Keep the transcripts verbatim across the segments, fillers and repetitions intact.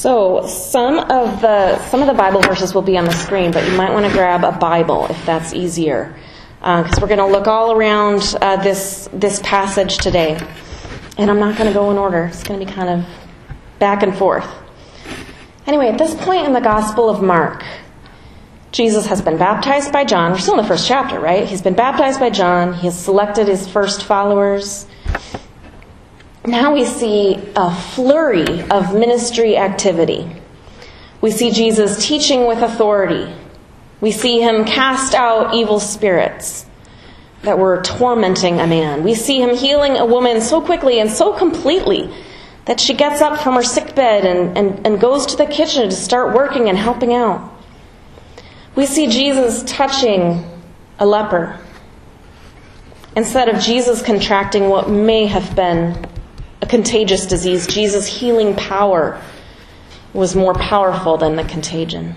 So some of the some of the Bible verses will be on the screen, but you might want to grab a Bible if that's easier, because uh, we're going to look all around uh, this this passage today, and I'm not going to go in order. It's going to be kind of back and forth. Anyway, at this point in the Gospel of Mark, Jesus has been baptized by John. We're still in the first chapter, right? He's been baptized by John. He has selected his first followers. Now we see a flurry of ministry activity. We see Jesus teaching with authority. We see him cast out evil spirits that were tormenting a man. We see him healing a woman so quickly and so completely that she gets up from her sick bed and, and, and goes to the kitchen to start working and helping out. We see Jesus touching a leper instead of Jesus contracting what may have been a contagious disease. Jesus' healing power was more powerful than the contagion.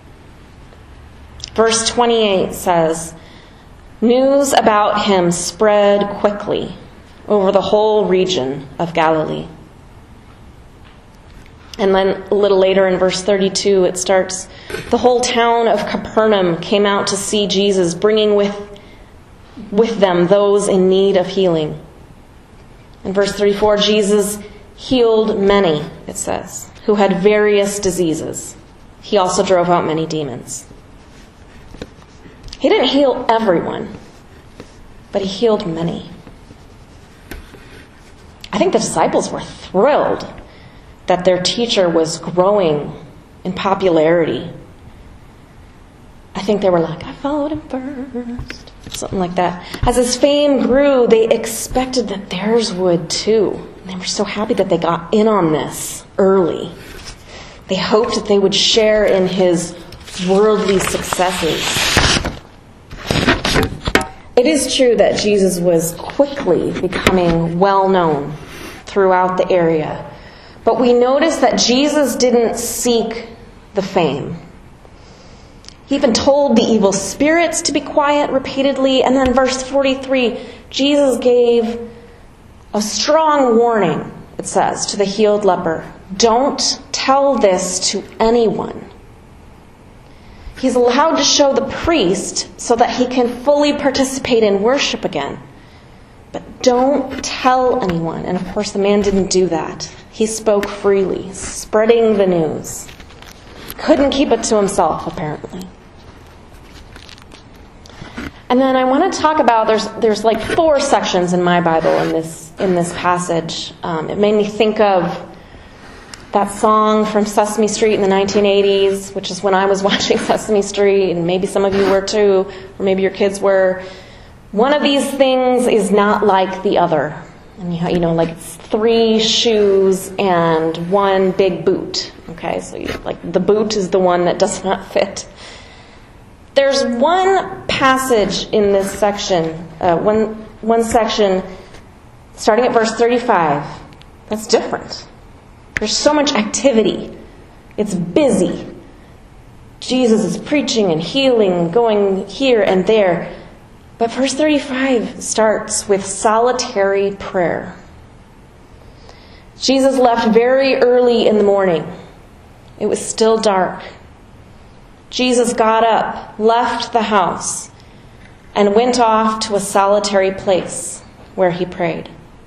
Verse twenty-eight says, "News about him spread quickly over the whole region of Galilee." And then a little later in verse thirty-two, it starts, "The whole town of Capernaum came out to see Jesus, bringing with, with them those in need of healing." In verse thirty-four, Jesus healed many, it says, who had various diseases. He also drove out many demons. He didn't heal everyone, but he healed many. I think the disciples were thrilled that their teacher was growing in popularity. I think they were like, "I followed him first." Something like that. As his fame grew, they expected that theirs would too. They were so happy that they got in on this early. They hoped that they would share in his worldly successes. It is true that Jesus was quickly becoming well known throughout the area. But we notice that Jesus didn't seek the fame. He even told the evil spirits to be quiet repeatedly. And then verse forty-three, Jesus gave a strong warning, it says, to the healed leper. Don't tell this to anyone. He's allowed to show the priest so that he can fully participate in worship again. But don't tell anyone. And of course the man didn't do that. He spoke freely, spreading the news. Couldn't keep it to himself, apparently. And then I want to talk about, there's there's like four sections in my Bible in this in this passage. Um, it made me think of that song from Sesame Street in the nineteen eighties, which is when I was watching Sesame Street, and maybe some of you were too, or maybe your kids were. One of these things is not like the other. And you, you know, like it's three shoes and one big boot. Okay, so you, like the boot is the one that does not fit. There's one passage in this section, uh, one one section, starting at verse thirty-five, that's different. There's so much activity. It's busy. Jesus is preaching and healing, going here and there. But verse thirty-five starts with solitary prayer. Jesus left very early in the morning. It was still dark. Jesus got up, left the house, and went off to a solitary place where he prayed.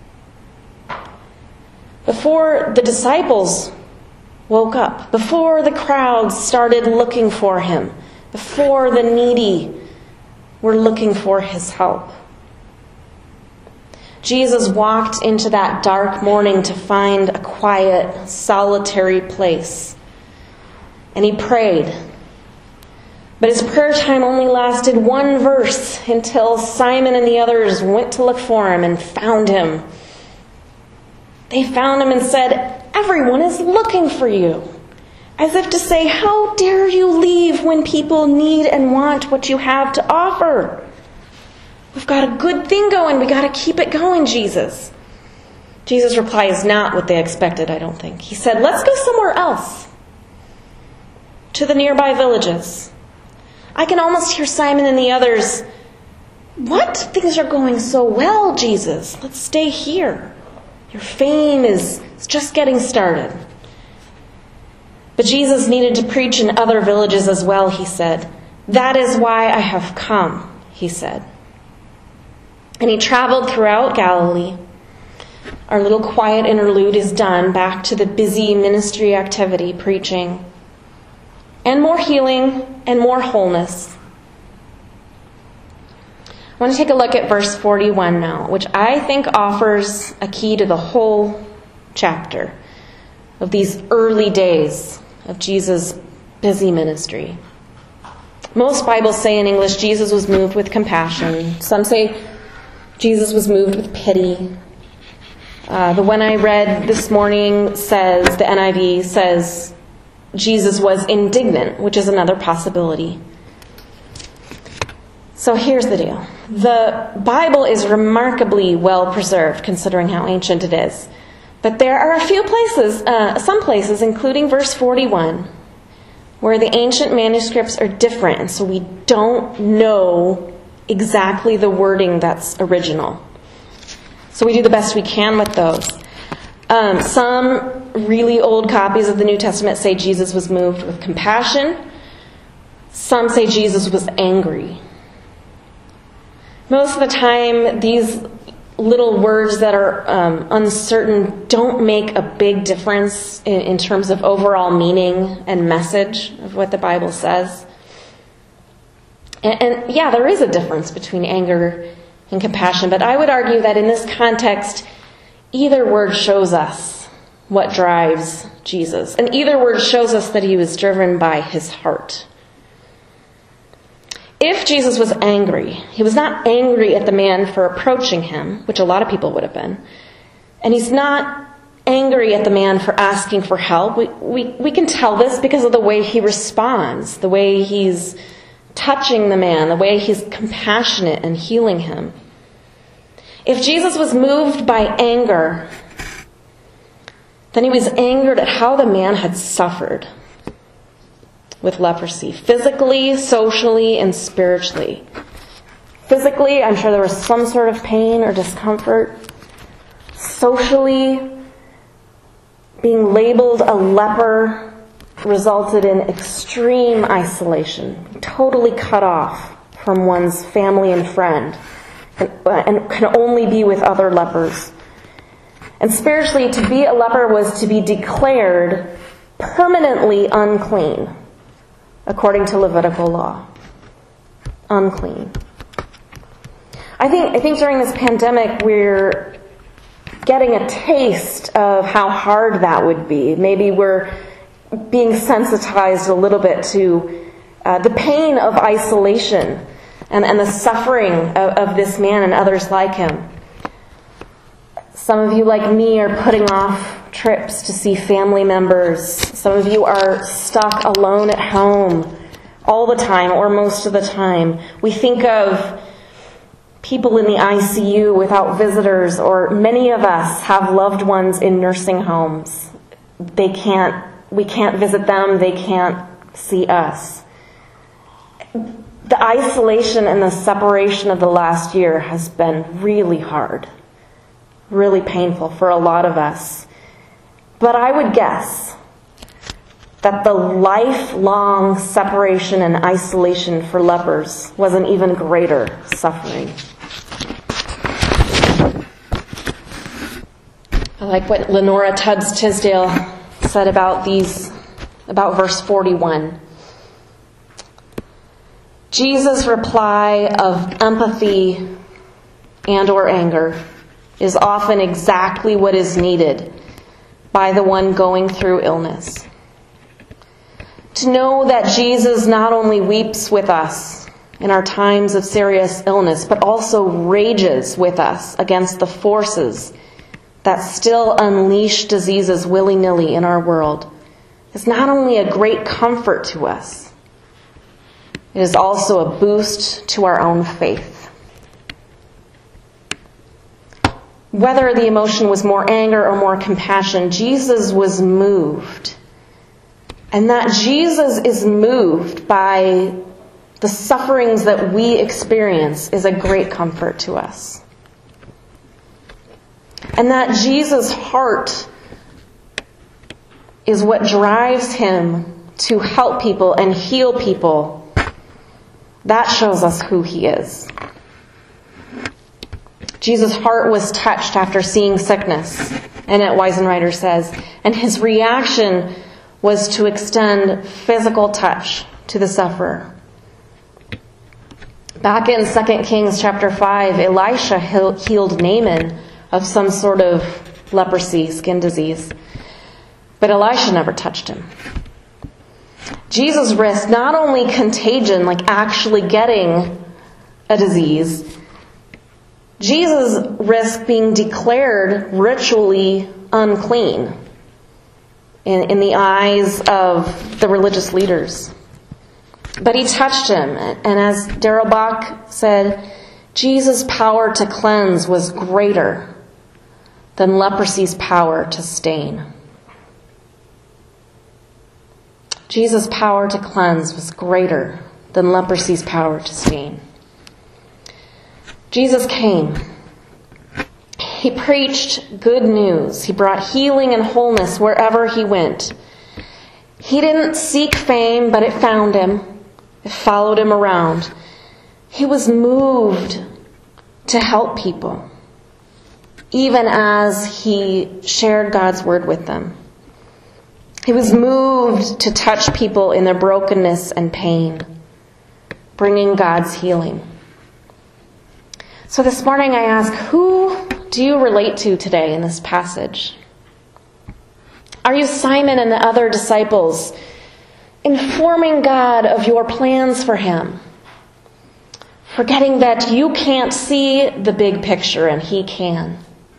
Before the disciples woke up, before the crowds started looking for him, before the needy were looking for his help, Jesus walked into that dark morning to find a quiet, solitary place. And he prayed. But his prayer time only lasted one verse until Simon and the others went to look for him and found him. They found him and said, "Everyone is looking for you." As if to say, "How dare you leave when people need and want what you have to offer? We've got a good thing going. We got to keep it going, Jesus." Jesus' reply is not what they expected, I don't think. He said, "Let's go somewhere else, to the nearby villages." I can almost hear Simon and the others, "What? Things are going so well, Jesus. Let's stay here. Your fame is just getting started." But Jesus needed to preach in other villages as well, he said. That is why I have come, he said. And he traveled throughout Galilee. Our little quiet interlude is done, back to the busy ministry activity, preaching. And more healing and more wholeness. I want to take a look at verse forty-one now, which I think offers a key to the whole chapter of these early days of Jesus' busy ministry. Most Bibles say in English, Jesus was moved with compassion. Some say Jesus was moved with pity. Uh, the one I read this morning says, the N I V says, Jesus was indignant, which is another possibility. So here's the deal. The Bible is remarkably well preserved, considering how ancient it is. But there are a few places, uh, some places, including verse forty-one, where the ancient manuscripts are different, and so we don't know exactly the wording that's original. So we do the best we can with those. Um, some really old copies of the New Testament say Jesus was moved with compassion. Some say Jesus was angry. Most of the time, these little words that are um, uncertain don't make a big difference in, in terms of overall meaning and message of what the Bible says. And, and yeah, there is a difference between anger and compassion, but I would argue that in this context, either word shows us what drives Jesus, and either word shows us that he was driven by his heart. If Jesus was angry, he was not angry at the man for approaching him, which a lot of people would have been. And he's not angry at the man for asking for help. We, we, we can tell this because of the way he responds, the way he's touching the man, the way he's compassionate and healing him. If Jesus was moved by anger, then he was angered at how the man had suffered with leprosy, physically, socially, and spiritually. Physically, I'm sure there was some sort of pain or discomfort. Socially, being labeled a leper resulted in extreme isolation, totally cut off from one's family and friend, and, and can only be with other lepers. And spiritually, to be a leper was to be declared permanently unclean, according to Levitical law. Unclean. I think I think during this pandemic we're getting a taste of how hard that would be. Maybe we're being sensitized a little bit to uh, the pain of isolation and, and the suffering of, of this man and others like him. Some of you, like me, are putting off trips to see family members. Some of you are stuck alone at home all the time or most of the time. We think of people in the I C U without visitors, or many of us have loved ones in nursing homes. They can't, we can't visit them, they can't see us. The isolation and the separation of the last year has been really hard, really painful for a lot of us. But I would guess that the lifelong separation and isolation for lepers was an even greater suffering. I like what Lenora Tubbs Tisdale said about these, about verse forty-one. Jesus' reply of empathy and or anger is often exactly what is needed by the one going through illness. To know that Jesus not only weeps with us in our times of serious illness, but also rages with us against the forces that still unleash diseases willy-nilly in our world, is not only a great comfort to us, it is also a boost to our own faith. Whether the emotion was more anger or more compassion, Jesus was moved. And that Jesus is moved by the sufferings that we experience is a great comfort to us. And that Jesus' heart is what drives him to help people and heal people. That shows us who he is. Jesus' heart was touched after seeing sickness, Annette Weisenreiter says, and his reaction was to extend physical touch to the sufferer. Back in Second Kings chapter five, Elisha healed Naaman of some sort of leprosy, skin disease. But Elisha never touched him. Jesus risked not only contagion, like actually getting a disease, Jesus risked being declared ritually unclean in, in the eyes of the religious leaders. But he touched him, and as Darrell Bach said, Jesus' power to cleanse was greater than leprosy's power to stain. Jesus' power to cleanse was greater than leprosy's power to stain. Jesus came. He preached good news. He brought healing and wholeness wherever he went. He didn't seek fame, but it found him. It followed him around. He was moved to help people, even as he shared God's word with them. He was moved to touch people in their brokenness and pain, bringing God's healing. So this morning I ask, who do you relate to today in this passage? Are you Simon and the other disciples, informing God of your plans for him, forgetting that you can't see the big picture and he can?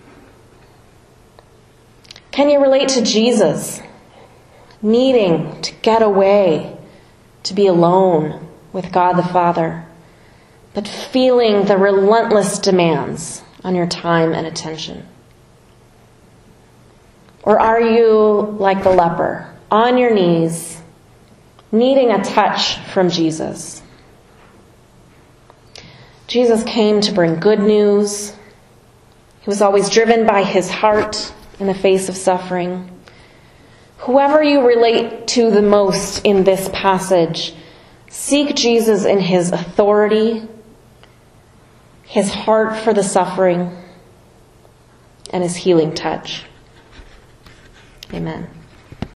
Can you relate to Jesus, needing to get away, to be alone with God the Father, but feeling the relentless demands on your time and attention? Or are you like the leper, on your knees, needing a touch from Jesus? Jesus came to bring good news. He was always driven by his heart in the face of suffering. Whoever you relate to the most in this passage, seek Jesus in his authority, his heart for the suffering, and his healing touch. Amen.